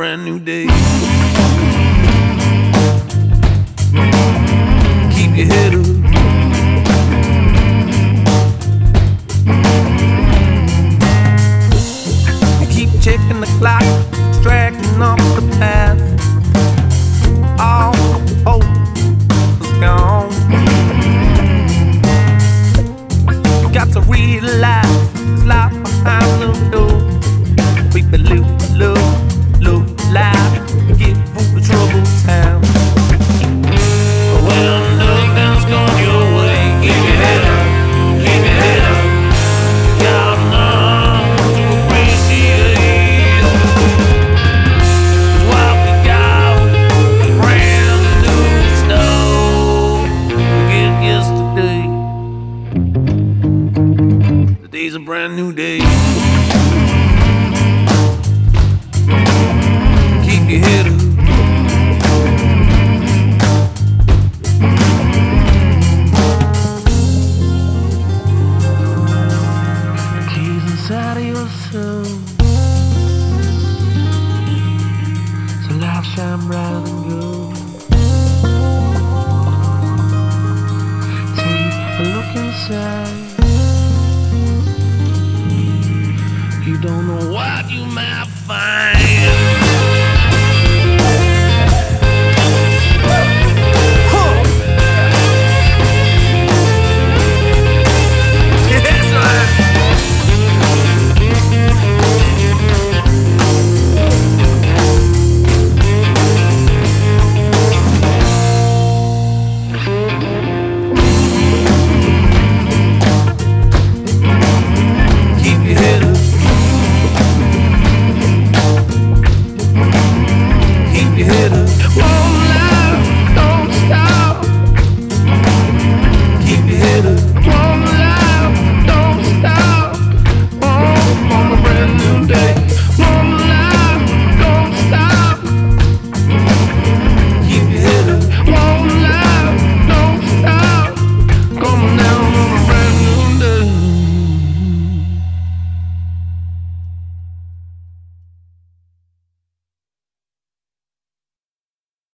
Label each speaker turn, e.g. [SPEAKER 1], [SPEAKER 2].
[SPEAKER 1] brand new day. Keep your head up. Keep checking the clock, distracting off the path. All hope is gone. You got to realize there's life behind the door. We believe, look, life, get through the troubled time. When nothing's gone your way, keep your head up, keep your head up. Got enough to appreciate what we got, brand new snow. Forget yesterday, today's a brand new day. Keep your head up. The keys inside of your soul, so life shine brighter than gold. Take a look inside. You don't know what you might find.